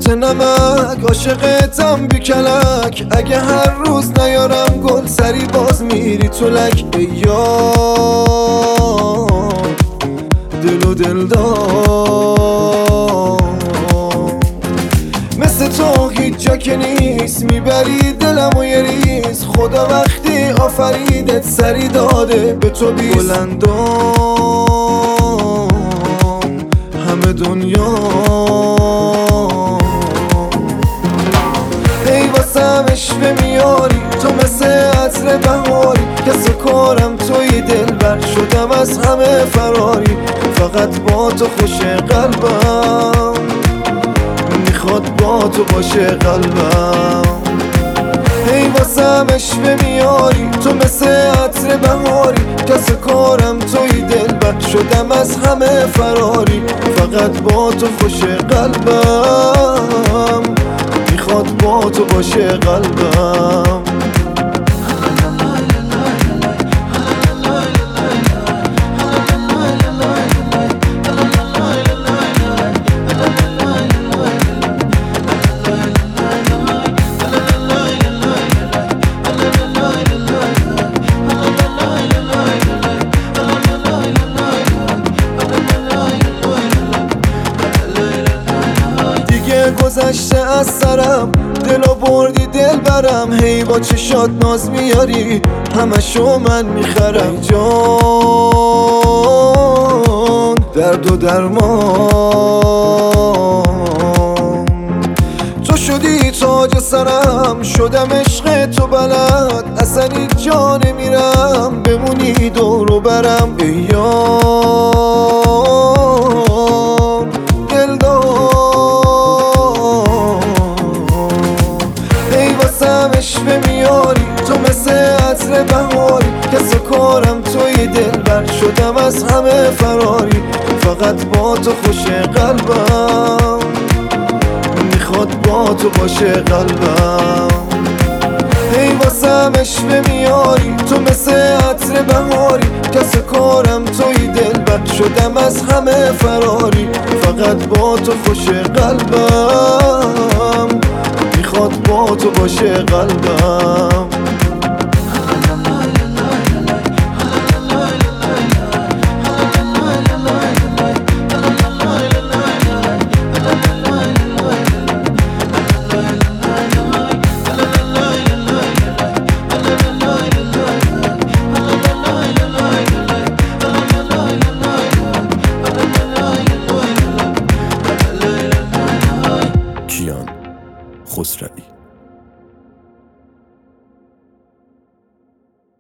ترش نمک، عاشقتم بی کلک. اگه هر روز نیارم گل سری باز میری تو لک. ای یار دل و دلدار، مثل تو هیچ جا که نیست، میبری دلم و یه ریز. خدا وقتی آفریدت سری داده به تو بیست. بلندام همه دنیا، ای واسم عشوه میاری تو مثل عطر بهاری. کس و کارم توی دلبر، شدم از همه فراری. فقط با تو خوش قلبم، میخواد با تو باشه قلبم. ای واسم عشوه میاری تو مثل عطر بهاری. کس و کارم توی دلبر، شدم از همه فراری. فقط با تو خوش قلبم، میخواد با تو باشه قلبم. گذشته از سرم، دلو بردی دل برم. هی با چشات ناز میاری، همشو من میخرم. ای جان درد و درمان، تو شدی تاج سرم، شدم عشق تو بلد. اصلا هیچ جا نمیرم، بمونی دور و برم. ای یار دلدار، عشوه میاری تو مثل عطر بهاری. کس و کارم توی دلبر، شدم از همه فراری. فقط با تو خوش قلبم، میخواد با تو باشه قلبم. ای واسم عشوه میاری تو مثل عطر بهاری. کس و کارم توی دلبر، شدم از همه فراری. فقط با تو خوش قلبم، میخواد با تو باشه قلبم. کیان خسروی.